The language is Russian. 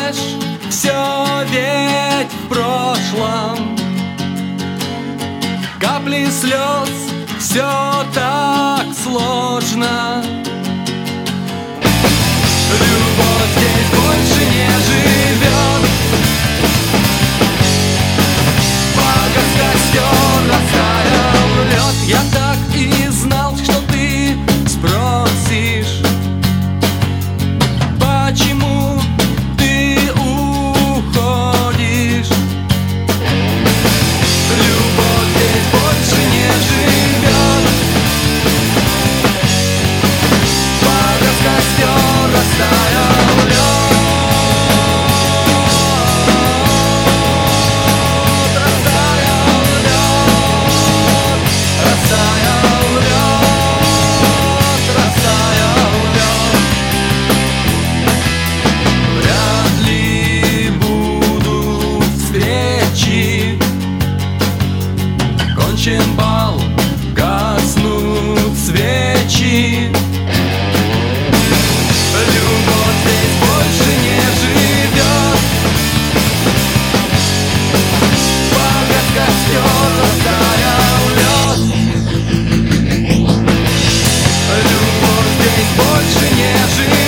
знаешь, все ведь в прошлом. Капли слез, все так сложно. Любовь здесь больше не живет. Погас костер, растаял лед. Я так и знал, что ты спросишь, почему ты уходишь. Любовь здесь больше не живет. Погас костер, растаял лед. Кончен бал, гаснут свечи. Любовь здесь больше не живет. Погас костер, растаял лед. Любовь здесь больше не живет.